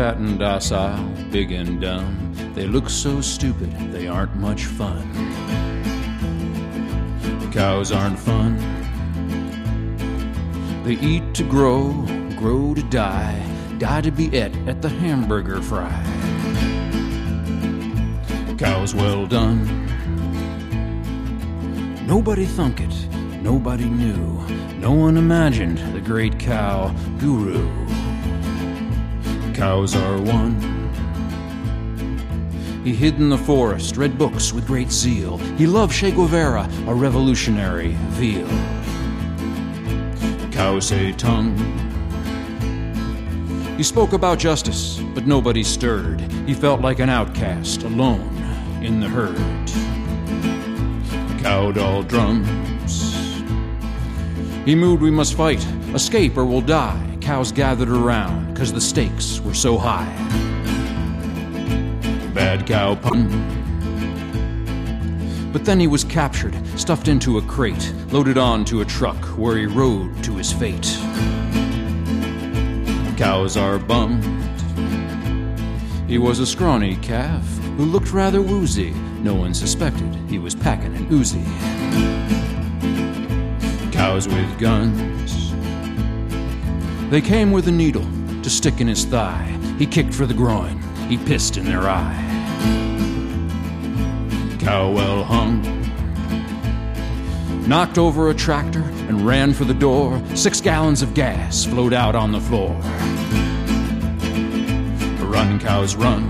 fat and docile, big and dumb. They look so stupid, they aren't much fun. Cows aren't fun. They eat to grow, grow to die, die to be et at the hamburger fry. Cows well done. Nobody thunk it, nobody knew. No one imagined the great cow guru. Cows are one. He hid in the forest, read books with great zeal. He loved Che Guevara, a revolutionary veal. Cows say tongue. He spoke about justice, but nobody stirred. He felt like an outcast, alone in the herd. Cow doll drums. He moved, we must fight, escape or we'll die. Cows gathered around, 'cause the stakes were so high. Bad cow pun. But then he was captured, stuffed into a crate, loaded onto a truck where he rode to his fate. Cows are bummed. He was a scrawny calf who looked rather woozy. No one suspected he was packing an Uzi. Cows with guns. They came with a needle to stick in his thigh. He kicked for the groin. He pissed in their eye. Cow well hung. Knocked over a tractor and ran for the door. 6 gallons of gas flowed out on the floor. Run, cows, run.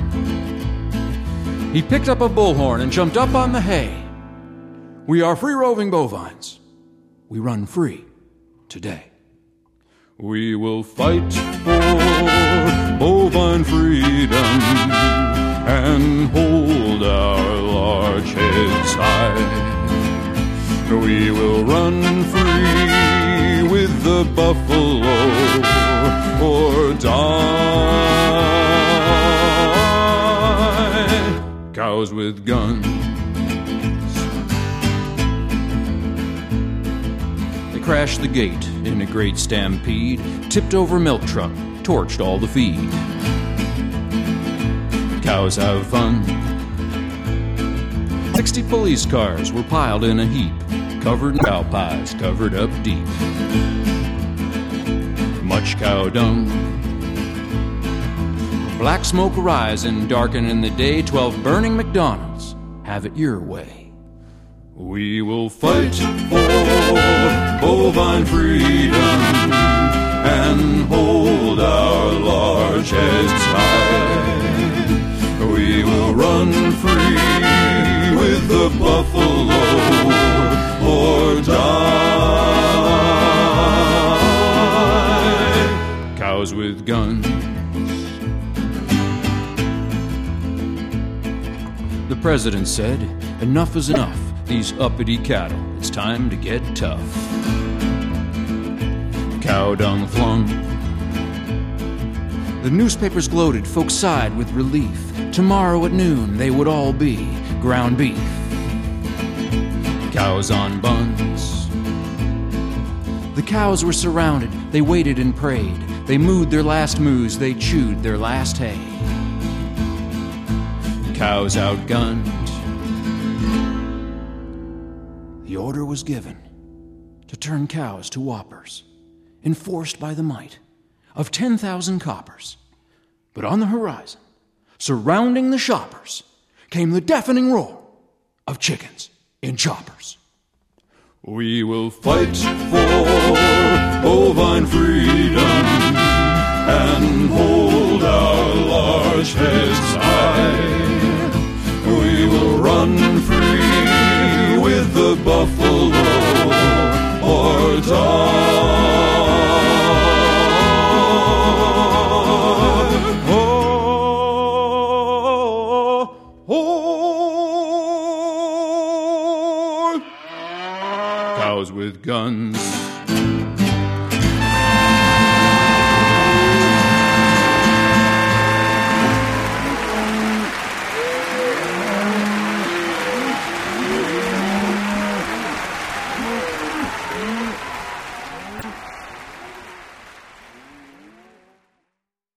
He picked up a bullhorn and jumped up on the hay. We are free-roving bovines. We run free today. We will fight for bovine freedom and hold our large heads high. We will run free with the buffalo or die. Cows with guns. They crashed the gate in a great stampede, tipped over a milk truck, torched all the feed. Cows have fun. 60 police cars were piled in a heap, covered in cow pies, covered up deep. Much cow dung. Black smoke rising, darkening the day. 12 burning McDonald's. Have it your way. We will fight for bovine freedom and hold our large heads high. We will run free with the buffalo or die. Cows with guns. The president said, enough is enough. These uppity cattle, it's time to get tough. Cow dung flung. The newspapers gloated, folks sighed with relief. Tomorrow at noon they would all be ground beef. Cows on buns. The cows were surrounded, they waited and prayed. They mooed their last moos, they chewed their last hay. Cows outgunned. The order was given to turn cows to whoppers, enforced by the might of 10,000 coppers. But on the horizon, surrounding the shoppers, came the deafening roar of chickens in choppers. We will fight for bovine freedom and hold our large heads high. We will run free with the buffalo or die. Cows with guns.